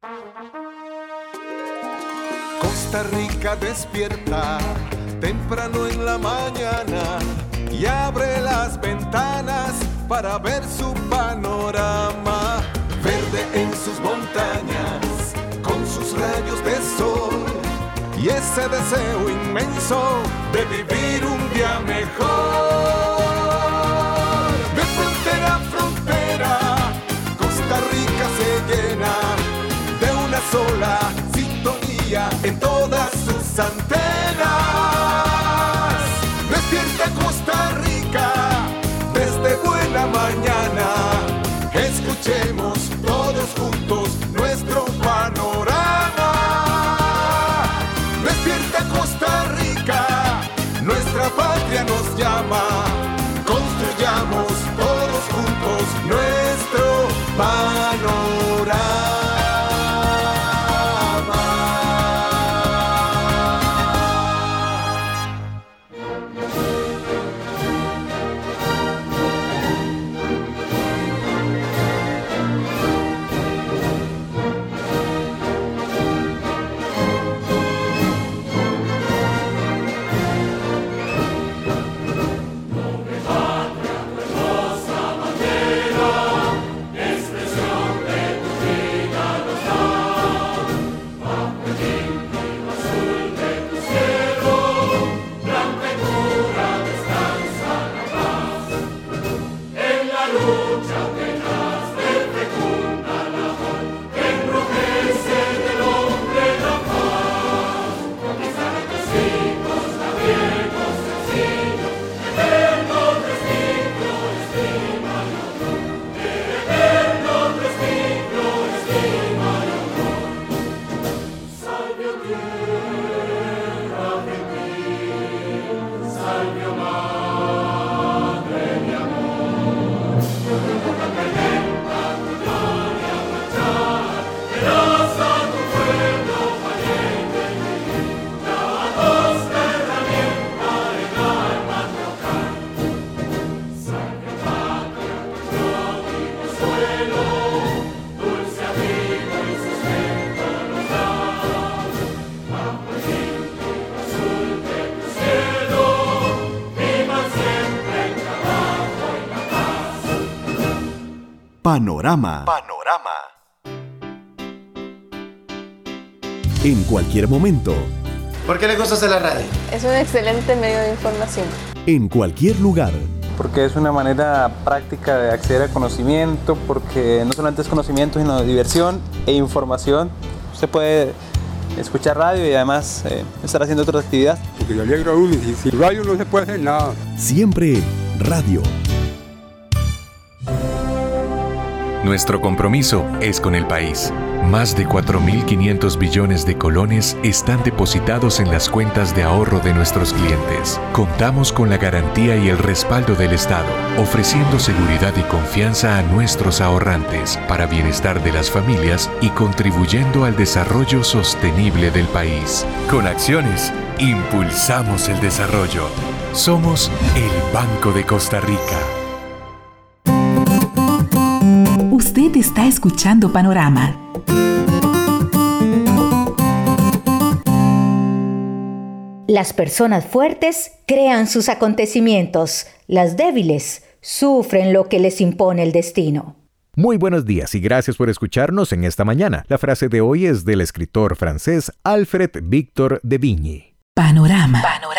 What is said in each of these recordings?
Costa Rica despierta temprano en la mañana y abre las ventanas para ver su panorama. Verde en sus montañas, con sus rayos de sol y ese deseo inmenso de vivir un día mejor. De frontera a frontera, Costa Rica se llena de una sola sintonía en todas sus antenas. Despierta Costa Rica desde buena mañana. Escuchemos todos juntos nuestro panorama. Despierta Costa Rica, nuestra patria nos llama. Construyamos todos juntos nuestro panorama. Panorama. En cualquier momento. ¿Por qué le gusta hacer la radio? Es un excelente medio de información. En cualquier lugar. Porque es una manera práctica de acceder al conocimiento, porque no solamente es conocimiento, sino diversión e información. Usted puede escuchar radio y además estar haciendo otra actividad. Porque yo alegro a uno y sin radio no se puede hacer nada. Siempre radio. Nuestro compromiso es con el país. Más de 4.500 billones de colones están depositados en las cuentas de ahorro de nuestros clientes. Contamos con la garantía y el respaldo del Estado, ofreciendo seguridad y confianza a nuestros ahorrantes para bienestar de las familias y contribuyendo al desarrollo sostenible del país. Con acciones, impulsamos el desarrollo. Somos el Banco de Costa Rica. Usted está escuchando Panorama. Las personas fuertes crean sus acontecimientos. Las débiles sufren lo que les impone el destino. Muy buenos días y gracias por escucharnos en esta mañana. La frase de hoy es del escritor francés Alfred Victor de Vigny. Panorama.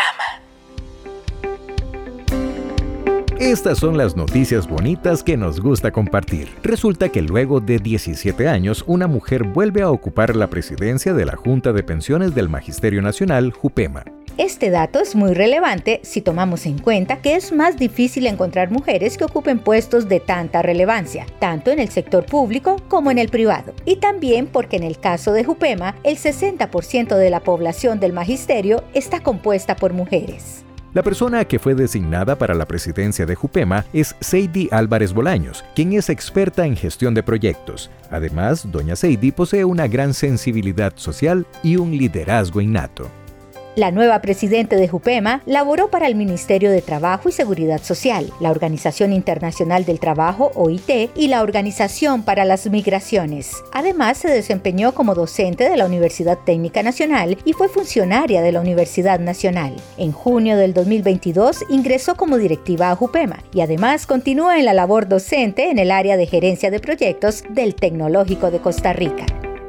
Estas son las noticias bonitas que nos gusta compartir. Resulta que luego de 17 años, una mujer vuelve a ocupar la presidencia de la Junta de Pensiones del Magisterio Nacional, JUPEMA. Este dato es muy relevante si tomamos en cuenta que es más difícil encontrar mujeres que ocupen puestos de tanta relevancia, tanto en el sector público como en el privado. Y también porque en el caso de JUPEMA, el 60% de la población del magisterio está compuesta por mujeres. La persona que fue designada para la presidencia de JUPEMA es Seidy Álvarez Bolaños, quien es experta en gestión de proyectos. Además, doña Seidy posee una gran sensibilidad social y un liderazgo innato. La nueva presidenta de JUPEMA laboró para el Ministerio de Trabajo y Seguridad Social, la Organización Internacional del Trabajo, OIT, y la Organización para las Migraciones. Además, se desempeñó como docente de la Universidad Técnica Nacional y fue funcionaria de la Universidad Nacional. En junio del 2022 ingresó como directiva a JUPEMA y además continúa en la labor docente en el área de gerencia de proyectos del Tecnológico de Costa Rica.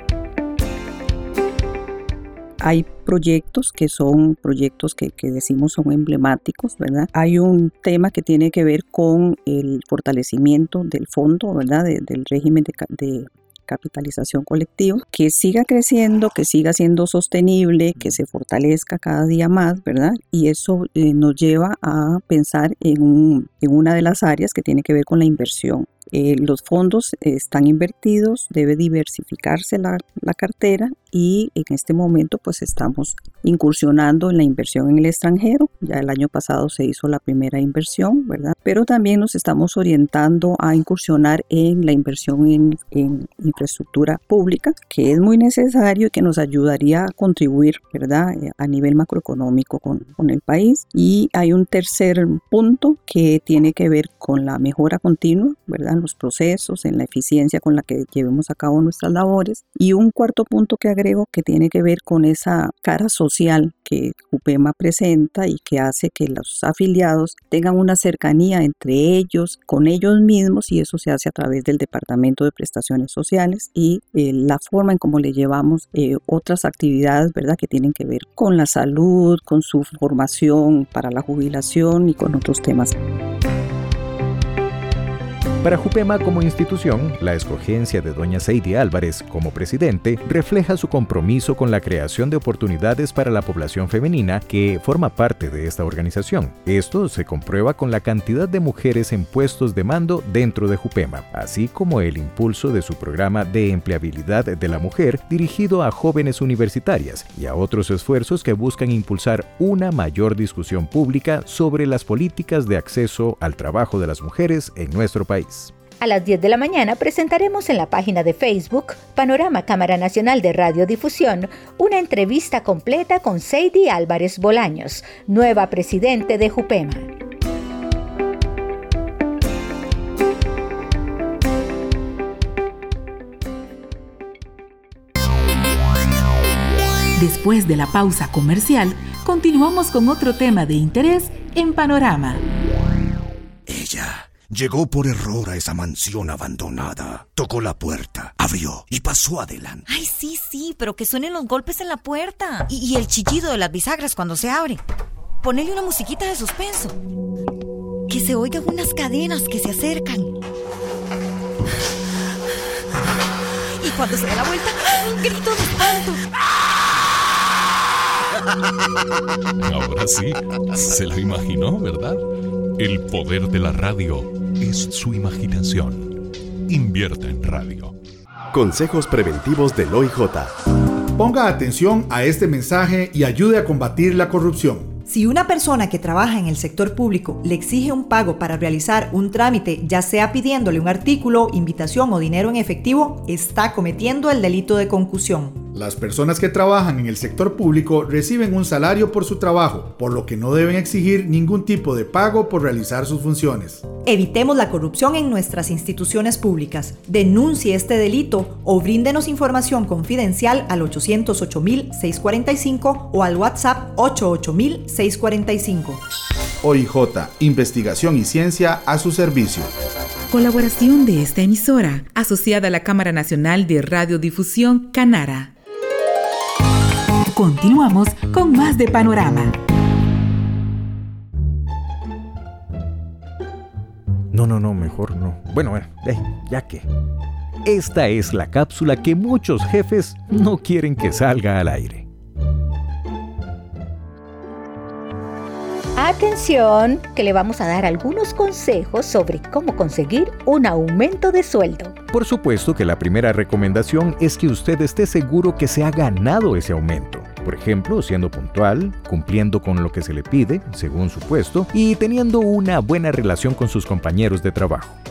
Hay proyectos que son proyectos que decimos son emblemáticos, ¿verdad? Hay un tema que tiene que ver con el fortalecimiento del fondo, ¿verdad? Del régimen de capitalización colectiva, que siga creciendo, que siga siendo sostenible, que se fortalezca cada día más, ¿verdad? Y eso nos lleva a pensar en una de las áreas que tiene que ver con la inversión. Los fondos están invertidos, debe diversificarse la cartera y en este momento pues estamos incursionando en la inversión en el extranjero. Ya el año pasado se hizo la primera inversión, ¿verdad? Pero también nos estamos orientando a incursionar en la inversión en infraestructura pública, que es muy necesario y que nos ayudaría a contribuir, ¿verdad? A nivel macroeconómico con el país. Y hay un tercer punto que tiene que ver con la mejora continua, ¿verdad? En los procesos, en la eficiencia con la que llevemos a cabo nuestras labores. Y un cuarto punto que agrego que tiene que ver con esa cara social que JUPEMA presenta y que hace que los afiliados tengan una cercanía entre ellos, con ellos mismos, y eso se hace a través del Departamento de Prestaciones Sociales y la forma en cómo le llevamos otras actividades, ¿verdad? Que tienen que ver con la salud, con su formación para la jubilación y con otros temas. Para JUPEMA como institución, la escogencia de doña Seidy Álvarez como presidente refleja su compromiso con la creación de oportunidades para la población femenina que forma parte de esta organización. Esto se comprueba con la cantidad de mujeres en puestos de mando dentro de JUPEMA, así como el impulso de su programa de empleabilidad de la mujer dirigido a jóvenes universitarias y a otros esfuerzos que buscan impulsar una mayor discusión pública sobre las políticas de acceso al trabajo de las mujeres en nuestro país. A las 10 de la mañana presentaremos en la página de Facebook Panorama Cámara Nacional de Radiodifusión una entrevista completa con Seidy Álvarez Bolaños, nueva presidente de JUPEMA. Después de la pausa comercial, continuamos con otro tema de interés en Panorama. Ella llegó por error a esa mansión abandonada. Tocó la puerta, abrió y pasó adelante. Ay, sí, pero que suenen los golpes en la puerta. Y el chillido de las bisagras cuando se abre. Ponele una musiquita de suspenso. Que se oigan unas cadenas que se acercan. Y cuando se da la vuelta, un grito de espanto. Ahora sí, se lo imaginó, ¿verdad? El poder de la radio es su imaginación. Invierte en radio. Consejos preventivos del OIJ. Ponga atención a este mensaje y ayude a combatir la corrupción. Si una persona que trabaja en el sector público le exige un pago para realizar un trámite, ya sea pidiéndole un artículo, invitación o dinero en efectivo, está cometiendo el delito de concusión. Las personas que trabajan en el sector público reciben un salario por su trabajo, por lo que no deben exigir ningún tipo de pago por realizar sus funciones. Evitemos la corrupción en nuestras instituciones públicas. Denuncie este delito o bríndenos información confidencial al 808-645 o al WhatsApp 88000-645. OIJ, investigación y ciencia a su servicio. Colaboración de esta emisora, asociada a la Cámara Nacional de Radiodifusión, Canara. Continuamos con más de Panorama. No, mejor no. Bueno, ya que. Esta es la cápsula que muchos jefes no quieren que salga al aire. Atención, que le vamos a dar algunos consejos sobre cómo conseguir un aumento de sueldo. Por supuesto que la primera recomendación es que usted esté seguro que se ha ganado ese aumento. Por ejemplo, siendo puntual, cumpliendo con lo que se le pide, según su puesto, y teniendo una buena relación con sus compañeros de trabajo.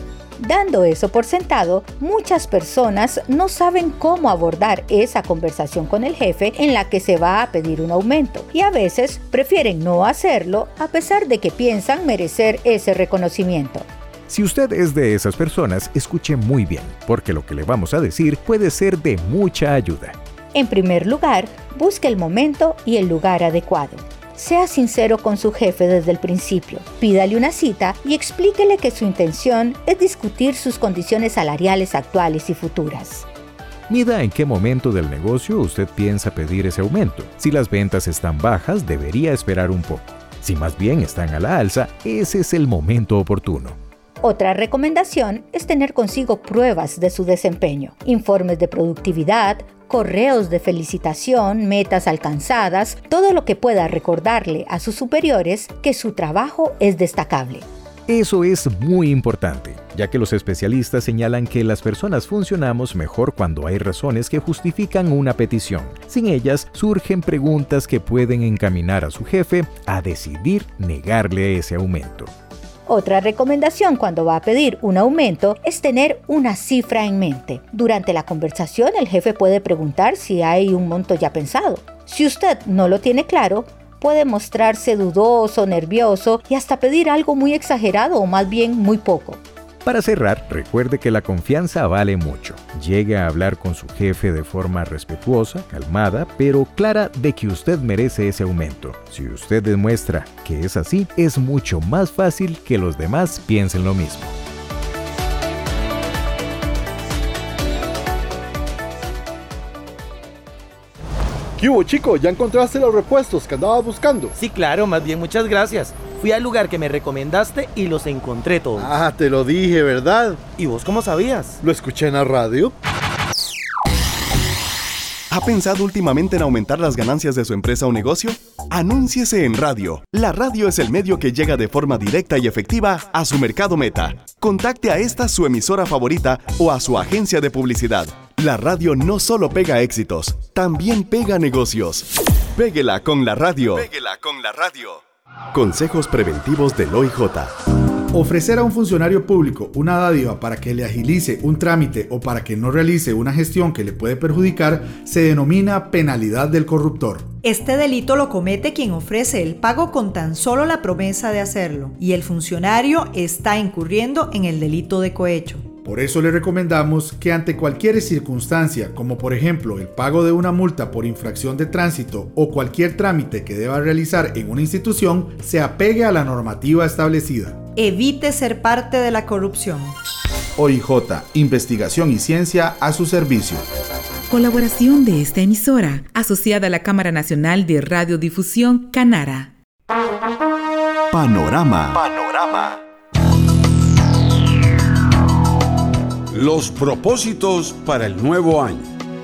Dando eso por sentado, muchas personas no saben cómo abordar esa conversación con el jefe en la que se va a pedir un aumento y a veces prefieren no hacerlo a pesar de que piensan merecer ese reconocimiento. Si usted es de esas personas, escuche muy bien, porque lo que le vamos a decir puede ser de mucha ayuda. En primer lugar, busque el momento y el lugar adecuado. Sea sincero con su jefe desde el principio, pídale una cita y explíquele que su intención es discutir sus condiciones salariales actuales y futuras. Mida en qué momento del negocio usted piensa pedir ese aumento. Si las ventas están bajas, debería esperar un poco. Si más bien están a la alza, ese es el momento oportuno. Otra recomendación es tener consigo pruebas de su desempeño, informes de productividad, correos de felicitación, metas alcanzadas, todo lo que pueda recordarle a sus superiores que su trabajo es destacable. Eso es muy importante, ya que los especialistas señalan que las personas funcionamos mejor cuando hay razones que justifican una petición. Sin ellas, surgen preguntas que pueden encaminar a su jefe a decidir negarle ese aumento. Otra recomendación cuando va a pedir un aumento es tener una cifra en mente. Durante la conversación, el jefe puede preguntar si hay un monto ya pensado. Si usted no lo tiene claro, puede mostrarse dudoso, nervioso y hasta pedir algo muy exagerado o más bien muy poco. Para cerrar, recuerde que la confianza vale mucho. Llegue a hablar con su jefe de forma respetuosa, calmada, pero clara de que usted merece ese aumento. Si usted demuestra que es así, es mucho más fácil que los demás piensen lo mismo. ¿Qué hubo, chico? ¿Ya encontraste los repuestos que andabas buscando? Sí, claro, más bien muchas gracias. Fui al lugar que me recomendaste y los encontré todos. Ah, te lo dije, ¿verdad? ¿Y vos cómo sabías? Lo escuché en la radio. ¿Ha pensado últimamente en aumentar las ganancias de su empresa o negocio? Anúnciese en radio. La radio es el medio que llega de forma directa y efectiva a su mercado meta. Contacte a esta su emisora favorita o a su agencia de publicidad. La radio no solo pega éxitos, también pega negocios. Péguela con la radio. Péguela con la radio. Consejos preventivos del OIJ. Ofrecer a un funcionario público una dádiva para que le agilice un trámite o para que no realice una gestión que le puede perjudicar se denomina penalidad del corruptor. Este delito lo comete quien ofrece el pago con tan solo la promesa de hacerlo, y el funcionario está incurriendo en el delito de cohecho. Por eso le recomendamos que ante cualquier circunstancia, como por ejemplo el pago de una multa por infracción de tránsito o cualquier trámite que deba realizar en una institución, se apegue a la normativa establecida. Evite ser parte de la corrupción. OIJ, investigación y ciencia a su servicio. Colaboración de esta emisora, asociada a la Cámara Nacional de Radiodifusión, Canara. Panorama. Los propósitos para el nuevo año.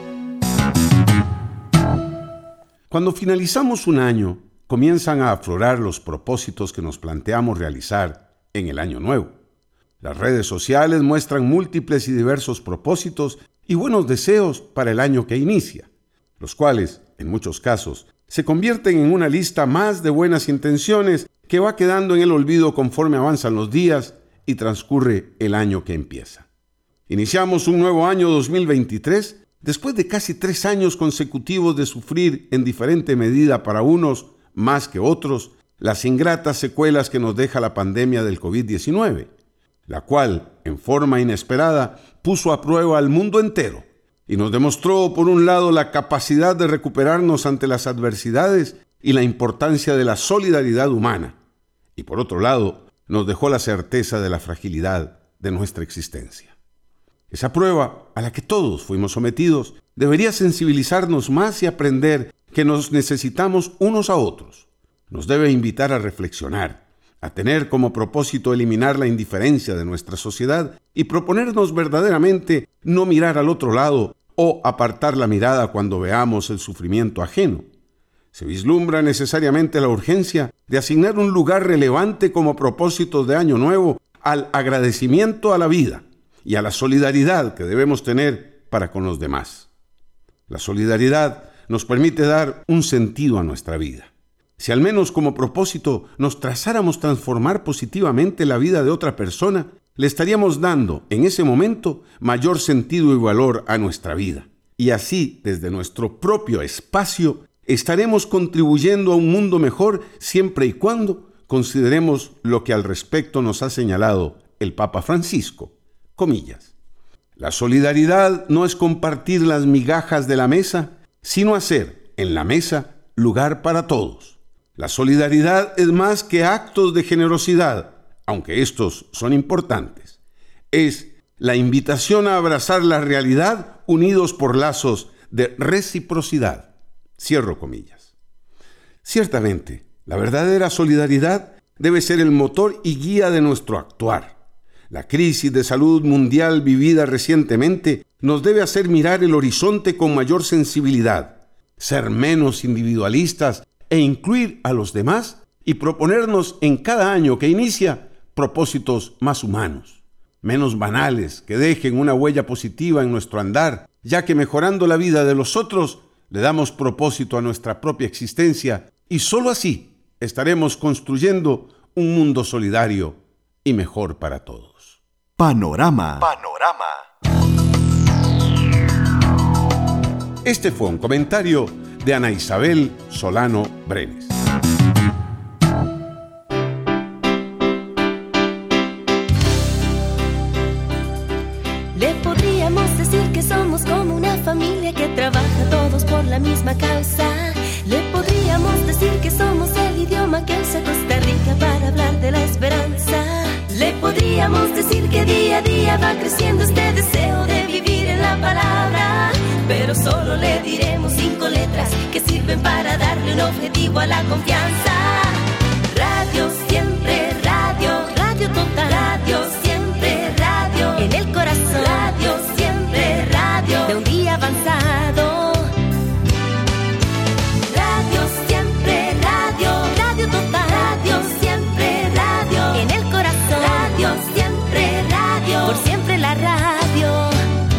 Cuando finalizamos un año, comienzan a aflorar los propósitos que nos planteamos realizar en el año nuevo. Las redes sociales muestran múltiples y diversos propósitos y buenos deseos para el año que inicia, los cuales, en muchos casos, se convierten en una lista más de buenas intenciones que va quedando en el olvido conforme avanzan los días y transcurre el año que empieza. Iniciamos un nuevo año 2023 después de casi 3 años consecutivos de sufrir en diferente medida para unos más que otros las ingratas secuelas que nos deja la pandemia del COVID-19, la cual, en forma inesperada, puso a prueba al mundo entero y nos demostró, por un lado, la capacidad de recuperarnos ante las adversidades y la importancia de la solidaridad humana, y por otro lado, nos dejó la certeza de la fragilidad de nuestra existencia. Esa prueba, a la que todos fuimos sometidos, debería sensibilizarnos más y aprender que nos necesitamos unos a otros. Nos debe invitar a reflexionar, a tener como propósito eliminar la indiferencia de nuestra sociedad y proponernos verdaderamente no mirar al otro lado o apartar la mirada cuando veamos el sufrimiento ajeno. Se vislumbra necesariamente la urgencia de asignar un lugar relevante como propósito de Año Nuevo al agradecimiento a la vida y a la solidaridad que debemos tener para con los demás. La solidaridad nos permite dar un sentido a nuestra vida. Si al menos como propósito nos trazáramos transformar positivamente la vida de otra persona, le estaríamos dando en ese momento mayor sentido y valor a nuestra vida. Y así, desde nuestro propio espacio, estaremos contribuyendo a un mundo mejor siempre y cuando consideremos lo que al respecto nos ha señalado el Papa Francisco. Comillas. La solidaridad no es compartir las migajas de la mesa, sino hacer en la mesa lugar para todos. La solidaridad es más que actos de generosidad, aunque estos son importantes. Es la invitación a abrazar la realidad unidos por lazos de reciprocidad. Cierro comillas. Ciertamente, la verdadera solidaridad debe ser el motor y guía de nuestro actuar. La crisis de salud mundial vivida recientemente nos debe hacer mirar el horizonte con mayor sensibilidad, ser menos individualistas e incluir a los demás y proponernos en cada año que inicia propósitos más humanos, menos banales, que dejen una huella positiva en nuestro andar, ya que mejorando la vida de los otros le damos propósito a nuestra propia existencia y solo así estaremos construyendo un mundo solidario y mejor para todos. Panorama. Este fue un comentario de Ana Isabel Solano Brenes. Le podríamos decir que somos como una familia que trabaja todos por la misma causa. Le podríamos decir que somos el idioma que usa Costa Rica para hablar de la esperanza. Le podríamos decir que día a día va creciendo este deseo de vivir en la palabra. Pero solo le diremos 5 letras que sirven para darle un objetivo a la confianza. Radio siempre, radio, radio total. Radio siempre, radio, en el corazón. Radio siempre, radio, de un día avanzado. Radio siempre, radio, radio total. Radio siempre, radio, en el corazón. Radio siempre, radio, por siempre la radio.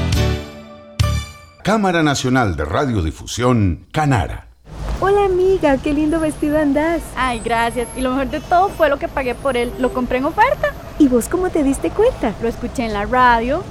Cámara Nacional de Radiodifusión, Canara. Hola amiga, qué lindo vestido andás. Ay, gracias. Y lo mejor de todo fue lo que pagué por él. Lo compré en oferta. ¿Y vos cómo te diste cuenta? Lo escuché en la radio.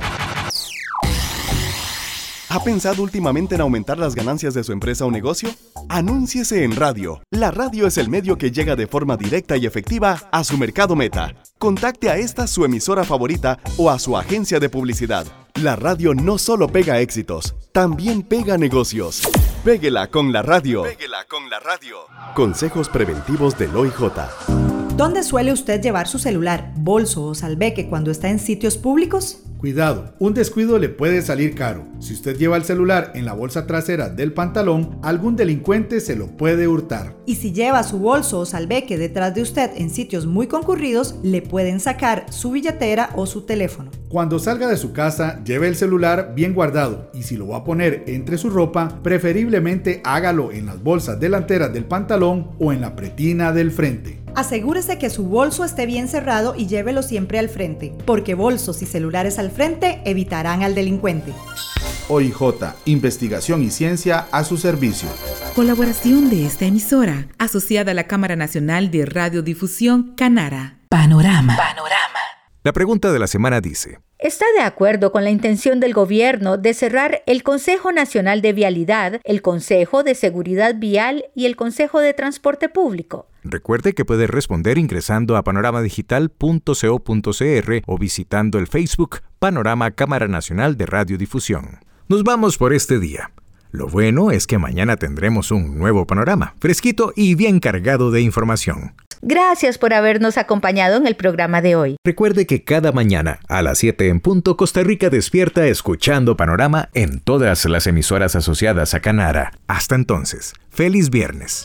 ¿Ha pensado últimamente en aumentar las ganancias de su empresa o negocio? Anúnciese en radio. La radio es el medio que llega de forma directa y efectiva a su mercado meta. Contacte a esta su emisora favorita o a su agencia de publicidad. La radio no solo pega éxitos, también pega negocios. Péguela con la radio. Péguela con la radio. Consejos preventivos del OIJ. ¿Dónde suele usted llevar su celular, bolso o salveque cuando está en sitios públicos? Cuidado, un descuido le puede salir caro. Si usted lleva el celular en la bolsa trasera del pantalón, algún delincuente se lo puede hurtar. Y si lleva su bolso o salveque detrás de usted en sitios muy concurridos, le pueden sacar su billetera o su teléfono. Cuando salga de su casa, lleve el celular bien guardado y si lo va a poner entre su ropa, preferiblemente hágalo en las bolsas delanteras del pantalón o en la pretina del frente. Asegúrese que su bolso esté bien cerrado y llévelo siempre al frente, porque bolsos y celulares al frente evitarán al delincuente. OIJ, investigación y ciencia a su servicio. Colaboración de esta emisora, asociada a la Cámara Nacional de Radiodifusión, Canara. Panorama. La pregunta de la semana dice: ¿Está de acuerdo con la intención del gobierno de cerrar el Consejo Nacional de Vialidad, el Consejo de Seguridad Vial y el Consejo de Transporte Público? Recuerde que puede responder ingresando a panoramadigital.co.cr o visitando el Facebook Panorama Cámara Nacional de Radiodifusión. Nos vamos por este día. Lo bueno es que mañana tendremos un nuevo panorama, fresquito y bien cargado de información. Gracias por habernos acompañado en el programa de hoy. Recuerde que cada mañana a las 7 en punto Costa Rica despierta escuchando Panorama en todas las emisoras asociadas a Canara. Hasta entonces, feliz viernes.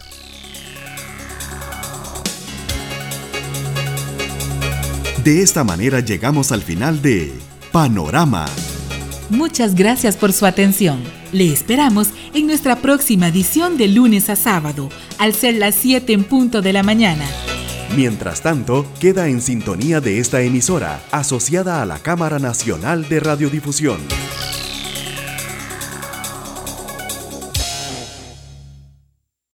De esta manera llegamos al final de Panorama. Muchas gracias por su atención. Le esperamos en nuestra próxima edición de lunes a sábado, al ser las 7 en punto de la mañana. Mientras tanto, queda en sintonía de esta emisora, asociada a la Cámara Nacional de Radiodifusión.